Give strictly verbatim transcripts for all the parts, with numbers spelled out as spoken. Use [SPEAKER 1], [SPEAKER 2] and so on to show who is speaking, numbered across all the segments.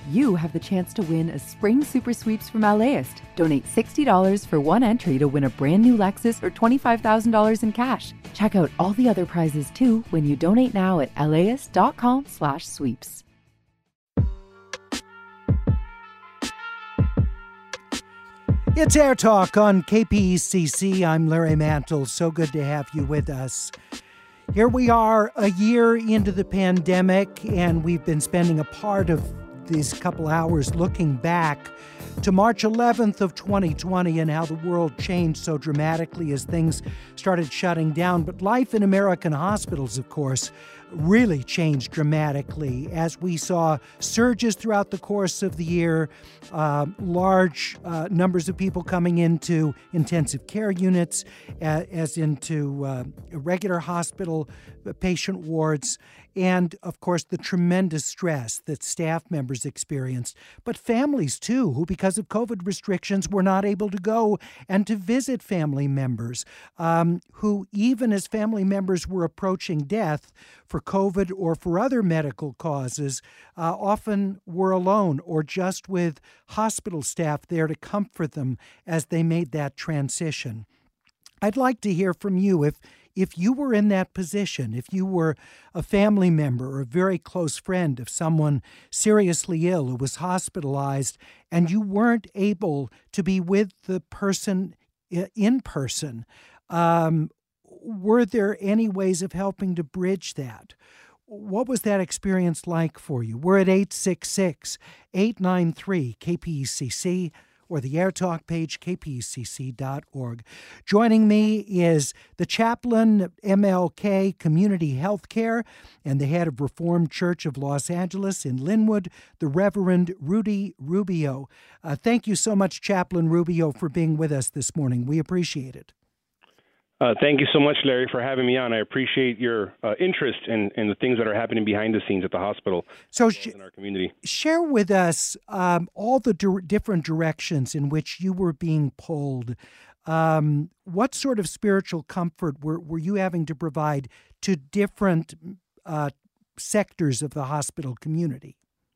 [SPEAKER 1] you have the chance to win a spring super sweeps from LAist. Donate sixty dollars for one entry to win a brand new Lexus or twenty-five thousand dollars in cash. Check out all the other prizes too when you donate now at laist.com slash sweeps.
[SPEAKER 2] It's Air Talk on K P E C C. I'm Larry Mantle. So good to have you with us. Here we are a year into the pandemic, and we've been spending a part of these couple hours looking back to March eleventh of twenty twenty and how the world changed so dramatically as things started shutting down. But life in American hospitals, of course, really changed dramatically as we saw surges throughout the course of the year, uh, large uh, numbers of people coming into intensive care units, uh, as into uh, regular hospital patient wards, and, of course, the tremendous stress that staff members experienced, but families, too, who, because of COVID restrictions, were not able to go and to visit family members, um, who, even as family members were approaching death for COVID or for other medical causes, uh, often were alone or just with hospital staff there to comfort them as they made that transition. I'd like to hear from you if If you were in that position, if you were a family member or a very close friend of someone seriously ill who was hospitalized and you weren't able to be with the person in person, um, were there any ways of helping to bridge that? What was that experience like for you? We're at eight six six, eight nine three, K P E C C. or the Air Talk page, k p e c c dot org. Joining me is the chaplain, M L K Community Healthcare, and the head of Reformed Church of Los Angeles in Linwood, the Reverend Rudy Rubio. Uh, thank you so much, Chaplain Rubio, for being with us this morning. We appreciate it.
[SPEAKER 3] Uh, thank you so much, Larry, for having me on. I appreciate your uh, interest in, in the things that are happening behind the scenes at the hospital
[SPEAKER 2] so
[SPEAKER 3] sh- in our community.
[SPEAKER 2] Share with us um, all the di- different directions in which you were being pulled. Um, what sort of spiritual comfort were, were you having to provide to different uh, sectors of the hospital community?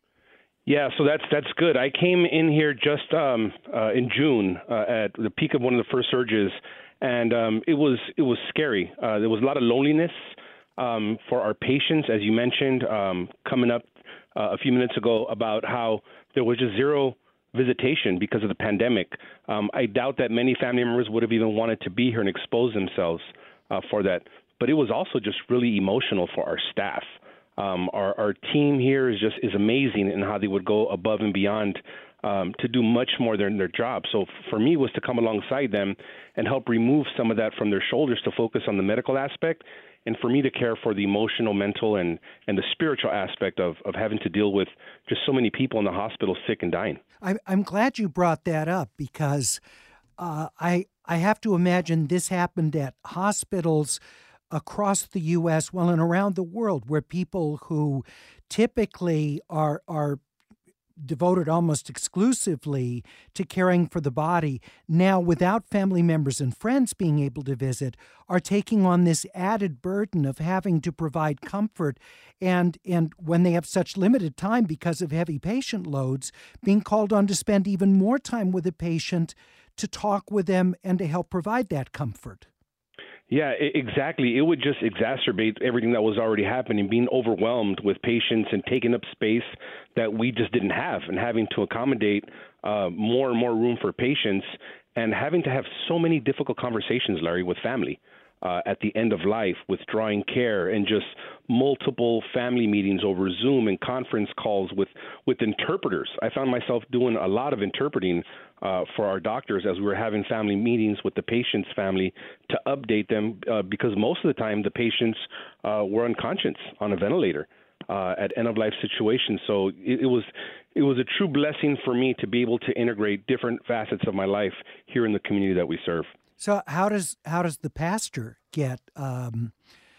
[SPEAKER 3] Yeah, so that's that's good. I came in here just um, uh, in June uh, at the peak of one of the first surges. And um, it was it was scary. Uh, there was a lot of loneliness um, for our patients, as you mentioned, um, coming up uh, a few minutes ago about how there was just zero visitation because of the pandemic. Um, I doubt that many family members would have even wanted to be here and expose themselves uh, for that. But it was also just really emotional for our staff. Um, our, our team here is just is amazing in how they would go above and beyond Um, to do much more than their job. So for me was to come alongside them and help remove some of that from their shoulders to focus on the medical aspect, and for me to care for the emotional, mental, and, and the spiritual aspect of, of having to deal with just so many people in the hospital sick and dying.
[SPEAKER 2] I, I'm glad you brought that up because uh, I I have to imagine this happened at hospitals across the U S, well, and around the world, where people who typically are are devoted almost exclusively to caring for the body, now without family members and friends being able to visit, are taking on this added burden of having to provide comfort, and and when they have such limited time because of heavy patient loads, being called on to spend even more time with a patient to talk with them and to help provide that comfort.
[SPEAKER 3] Yeah, exactly. It would just exacerbate everything that was already happening, being overwhelmed with patients and taking up space that we just didn't have, and having to accommodate uh, more and more room for patients, and having to have so many difficult conversations, Larry, with family uh, at the end of life, withdrawing care, and just multiple family meetings over Zoom and conference calls with, with interpreters. I found myself doing a lot of interpreting Uh, for our doctors as we were having family meetings with the patient's family to update them uh, because most of the time the patients uh, were unconscious on a ventilator uh, at end-of-life situations. So it, it was it was a true blessing for me to be able to integrate different facets of my life here in the community that we serve.
[SPEAKER 2] So how does how does the pastor get um,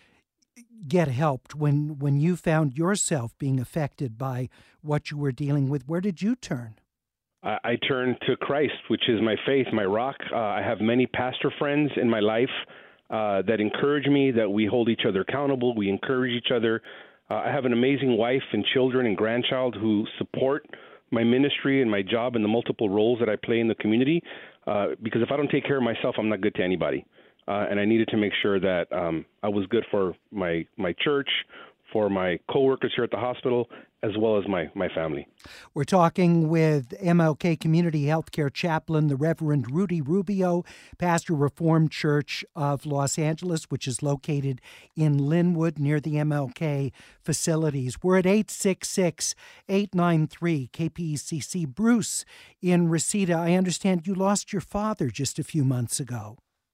[SPEAKER 2] get helped when when you found yourself being affected by what you were dealing with? Where did you turn?
[SPEAKER 3] I turn to Christ, which is my faith, my rock. Uh, I have many pastor friends in my life uh, that encourage me, that we hold each other accountable, we encourage each other. Uh, I have an amazing wife and children and grandchild who support my ministry and my job and the multiple roles that I play in the community. Uh, because if I don't take care of myself, I'm not good to anybody. Uh, and I needed to make sure that um, I was good for my my church, for my coworkers here at the hospital, as well as my, my family.
[SPEAKER 2] We're talking with M L K Community Healthcare Chaplain, the Reverend Rudy Rubio, pastor Reformed Church of Los Angeles, which is located in Linwood near the M L K facilities. We're at eight six six, eight nine three, K P E C C. Bruce in Reseda, I understand you lost your father just a few months ago.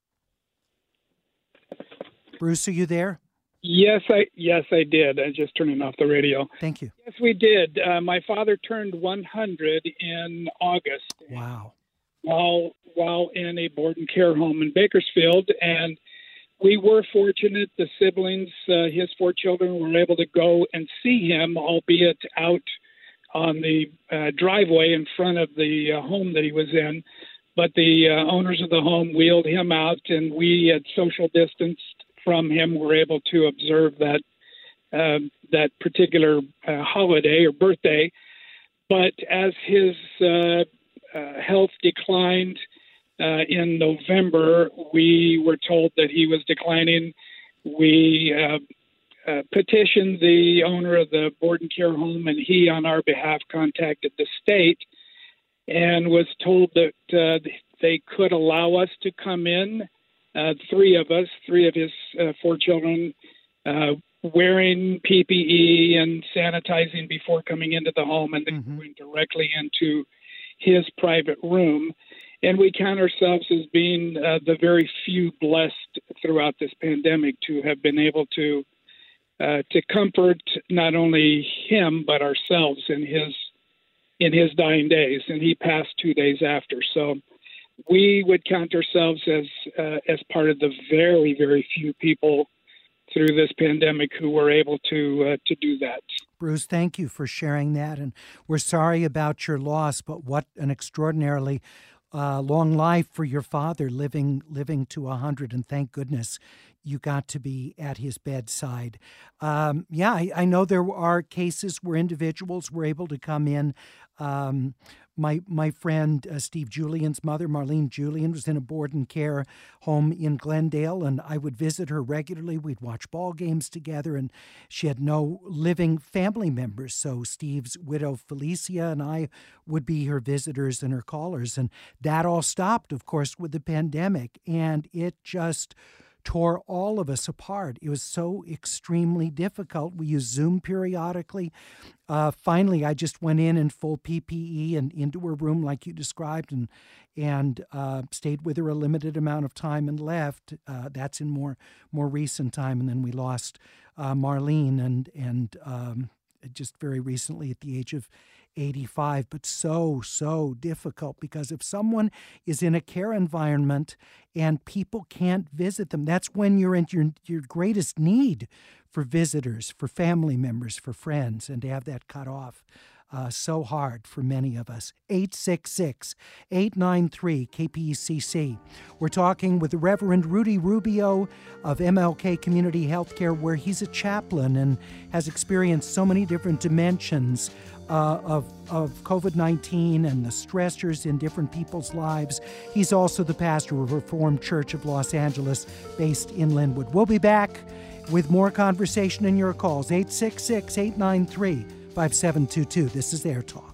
[SPEAKER 2] Bruce, are you there?
[SPEAKER 4] Yes, I yes I did. I just turning off the radio.
[SPEAKER 2] Thank you.
[SPEAKER 4] Yes, we did. Uh, my father turned one hundred in August.
[SPEAKER 2] Wow.
[SPEAKER 4] While while in a board and care home in Bakersfield, and we were fortunate. The siblings, uh, his four children, were able to go and see him, albeit out on the uh, driveway in front of the uh, home that he was in. But the uh, owners of the home wheeled him out, and we, at social distanced from him, were able to observe that uh, that particular uh, holiday or birthday. But as his uh, uh, health declined uh, in November, we were told that he was declining. We uh, uh, petitioned the owner of the board and care home, and he, on our behalf, contacted the state and was told that uh, they could allow us to come in, uh, three of us, three of his uh, four children, uh, wearing P P E and sanitizing before coming into the home, and then mm-hmm. going directly into his private room. And we count ourselves as being uh, the very few blessed throughout this pandemic to have been able to uh, to comfort not only him but ourselves in his in his dying days, and he passed two days after. So we would count ourselves as uh, as part of the very, very few people through this pandemic who were able to uh, to do that.
[SPEAKER 2] Bruce, thank you for sharing that, and we're sorry about your loss, but what an extraordinarily uh, long life for your father, living living to one hundred, and thank goodness you got to be at his bedside. Um, yeah, I, I know there are cases where individuals were able to come in. Um, my my friend uh, Steve Julian's mother, Marlene Julian, was in a board and care home in Glendale, and I would visit her regularly. We'd watch ball games together, and she had no living family members. So Steve's widow, Felicia, and I would be her visitors and her callers. And that all stopped, of course, with the pandemic, and it just tore all of us apart. It was so extremely difficult. We used Zoom periodically. Uh, finally, I just went in in full P P E and into her room like you described, and and uh, stayed with her a limited amount of time and left. Uh, that's in more more recent time. And then we lost uh, Marlene and and um, just very recently at the age of eighty-five, but so, so difficult, because if someone is in a care environment and people can't visit them, that's when you're in your, your greatest need for visitors, for family members, for friends, and to have that cut off. Uh, so hard for many of us. eight six six, eight nine three, K P E C C. We're talking with the Reverend Rudy Rubio of M L K Community Healthcare, where he's a chaplain and has experienced so many different dimensions uh, of, of COVID nineteen and the stressors in different people's lives. He's also the pastor of Reformed Church of Los Angeles, based in Linwood. We'll be back with more conversation and your calls. eight six six, eight nine three, five seven two two. This is Air Talk.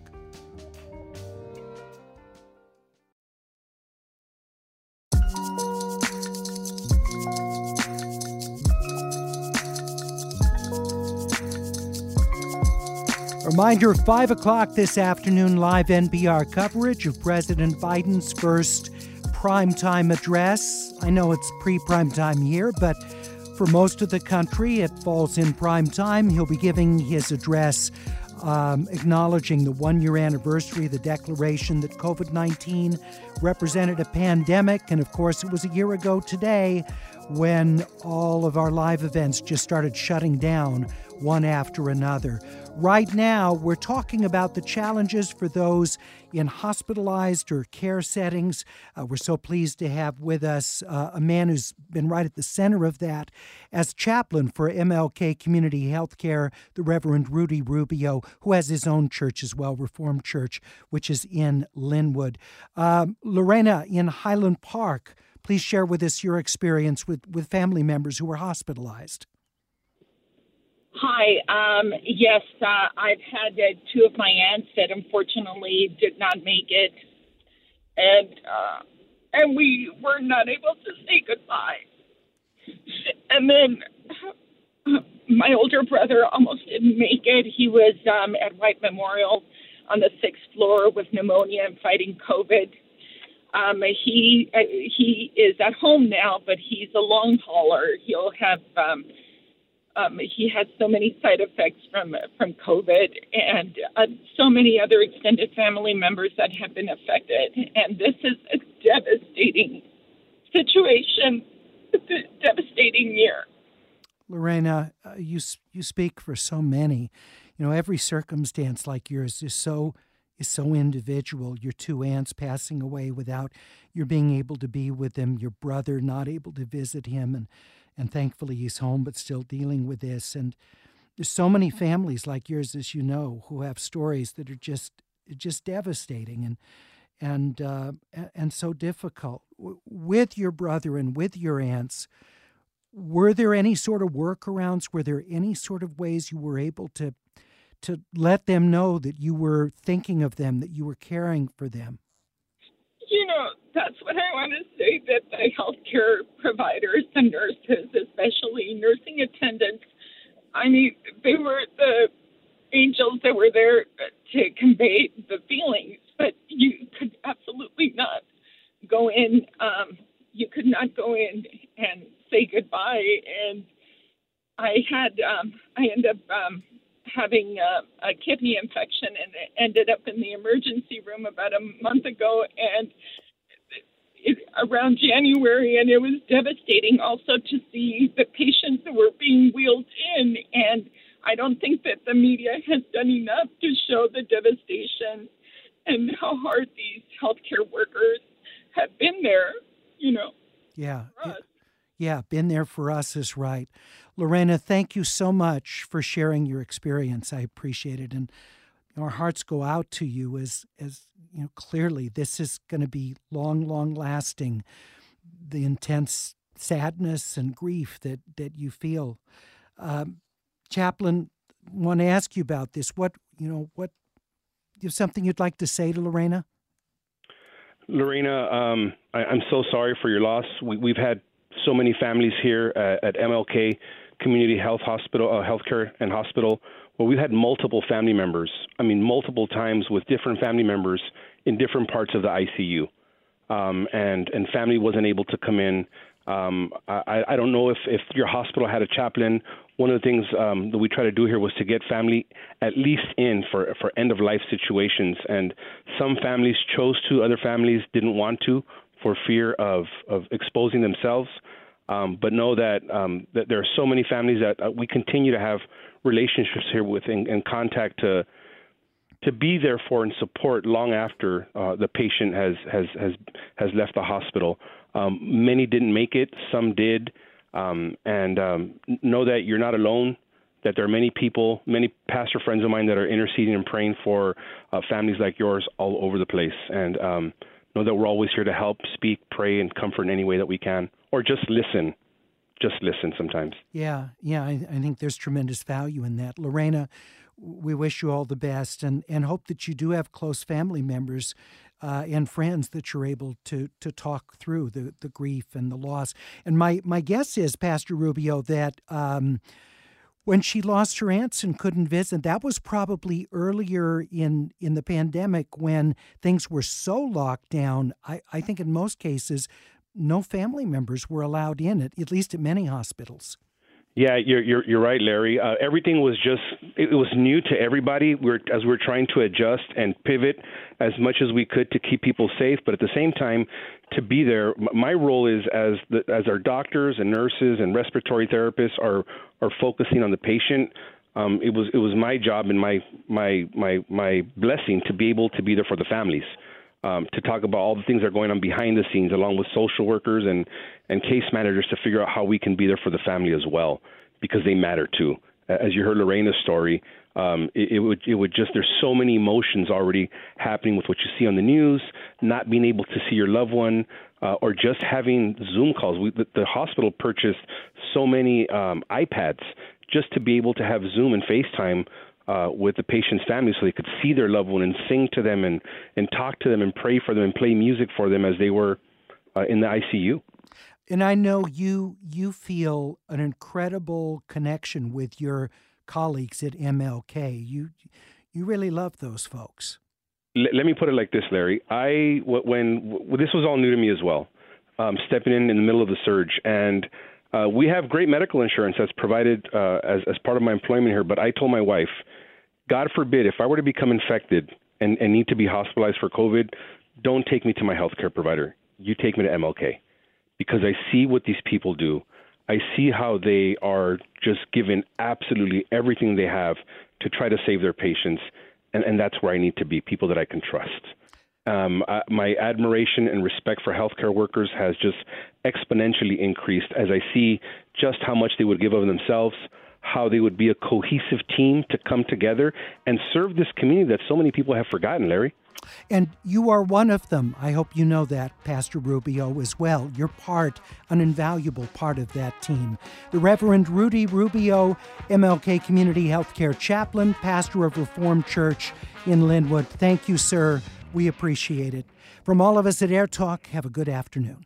[SPEAKER 2] Reminder, five o'clock this afternoon, live N P R coverage of President Biden's first primetime address. I know it's pre-primetime here, but for most of the country, it falls in prime time. He'll be giving his address um, acknowledging the one-year anniversary of the declaration that COVID nineteen represented a pandemic. And, of course, it was a year ago today when all of our live events just started shutting down one after another. Right now, we're talking about the challenges for those in hospitalized or care settings. Uh, we're so pleased to have with us uh, a man who's been right at the center of that as chaplain for M L K Community Healthcare, the Reverend Rudy Rubio, who has his own church as well, Reformed Church, which is in Linwood. Um, Lorena in Highland Park, please share with us your experience with, with family members who were hospitalized.
[SPEAKER 5] Hi. Um, yes, uh, I've had uh, two of my aunts that unfortunately did not make it, and uh, and we were not able to say goodbye. And then my older brother almost didn't make it. He was um, at White Memorial on the sixth floor with pneumonia and fighting COVID. Um, he uh, he is at home now, but he's a long hauler. He'll have. Um, Um, he had so many side effects from from COVID and uh, so many other extended family members that have been affected. And this is a devastating situation, a devastating year.
[SPEAKER 2] Lorena, uh, you you speak for so many. You know, every circumstance like yours is so is so individual. Your two aunts passing away without your being able to be with them, your brother not able to visit him, and And thankfully he's home, but still dealing with this. And there's so many families like yours, as you know, who have stories that are just just devastating and and uh, and so difficult. With your brother and with your aunts, were there any sort of workarounds? Were there any sort of ways you were able to to let them know that you were thinking of them, that you were caring for them?
[SPEAKER 5] You know, that's what I want to say, that the healthcare providers and nurses, especially nursing attendants, I mean, they were the angels that were there to convey the feelings, but you could absolutely not go in, um, you could not go in and say goodbye. And I had, um, I ended up um, having uh, a kidney infection and ended up in the emergency room about a month ago, and it, around January, and it was devastating also to see the patients that were being wheeled in. And I don't think that the media has done enough to show the devastation and how hard these healthcare workers have been there, you know.
[SPEAKER 2] Yeah. Yeah, been there for us is right. Lorena, thank you so much for sharing your experience. I appreciate it. And our hearts go out to you as, as you know, clearly this is going to be long, long lasting, the intense sadness and grief that, that you feel. Um, Chaplain, want to ask you about this. What, you know, what, you have something you'd like to say to Lorena?
[SPEAKER 3] Lorena, um, I, I'm so sorry for your loss. We, we've had so many families here at, at M L K Community Health Hospital, uh, Healthcare and Hospital, where we've had multiple family members. I mean, multiple times with different family members in different parts of the I C U, um, and and family wasn't able to come in. Um, I, I don't know if, if your hospital had a chaplain. One of the things um, that we try to do here was to get family at least in for, for end-of-life situations. And some families chose to, other families didn't want to for fear of, of exposing themselves. Um, but know that, um, that there are so many families that uh, we continue to have relationships here with and, and contact to to be there for and support long after uh, the patient has, has, has, has left the hospital. Um, many didn't make it, some did, um, and um, know that you're not alone, that there are many people, many pastor friends of mine that are interceding and praying for uh, families like yours all over the place. And um, know that we're always here to help, speak, pray, and comfort in any way that we can, or just listen. Just listen sometimes.
[SPEAKER 2] Yeah, yeah, I, I think there's tremendous value in that. Lorena, we wish you all the best and, and hope that you do have close family members uh, and friends that you're able to to talk through the, the grief and the loss. And my, my guess is, Pastor Rubio, that um, when she lost her aunts and couldn't visit, that was probably earlier in, in the pandemic when things were so locked down. I, I think in most cases, no family members were allowed in, at, at least at many hospitals.
[SPEAKER 3] Yeah, you're you're, you're right, Larry. Uh, everything was just it was new to everybody. We're as we're trying to adjust and pivot as much as we could to keep people safe, but at the same time, to be there. My role is as the, as our doctors and nurses and respiratory therapists are are focusing on the patient. um, it was it was my job and my my my my blessing to be able to be there for the families, um, to talk about all the things that are going on behind the scenes, along with social workers and, and case managers, to figure out how we can be there for the family as well, because they matter too. As you heard Lorena's story, um, it, it would it would just there's so many emotions already happening with what you see on the news, not being able to see your loved one, uh, or just having Zoom calls. We, the, the hospital purchased so many um, iPads just to be able to have Zoom and FaceTime uh, with the patient's family, so they could see their loved one and sing to them and, and talk to them and pray for them and play music for them as they were uh, in the I C U.
[SPEAKER 2] And I know you you feel an incredible connection with your colleagues at M L K. You you really love those folks.
[SPEAKER 3] Let, let me put it like this, Larry. I when, when this was all new to me as well, um, stepping in in the middle of the surge, and uh, we have great medical insurance that's provided uh, as as part of my employment here. But I told my wife, God forbid, if I were to become infected and, and need to be hospitalized for COVID, don't take me to my healthcare provider. You take me to M L K. Because I see what these people do. I see how they are just given absolutely everything they have to try to save their patients, and, and that's where I need to be, people that I can trust. Um, I, my admiration and respect for healthcare workers has just exponentially increased as I see just how much they would give of themselves, how they would be a cohesive team to come together and serve this community that so many people have forgotten, Larry.
[SPEAKER 2] And you are one of them. I hope you know that, Pastor Rubio, as well. You're part, an invaluable part of that team. The Reverend Rudy Rubio, M L K Community Healthcare Chaplain, pastor of Reformed Church in Linwood. Thank you, sir. We appreciate it. From all of us at Air Talk, have a good afternoon.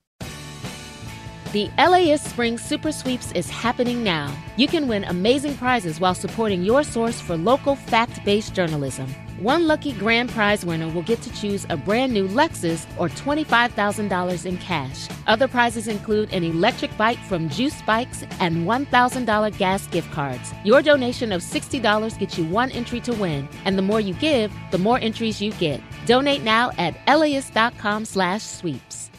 [SPEAKER 6] The L A S Spring Super Sweeps is happening now. You can win amazing prizes while supporting your source for local fact-based journalism. One lucky grand prize winner will get to choose a brand new Lexus or twenty-five thousand dollars in cash. Other prizes include an electric bike from Juice Bikes and one thousand dollars gas gift cards. Your donation of sixty dollars gets you one entry to win, and the more you give, the more entries you get. Donate now at L A S dot com slash sweeps.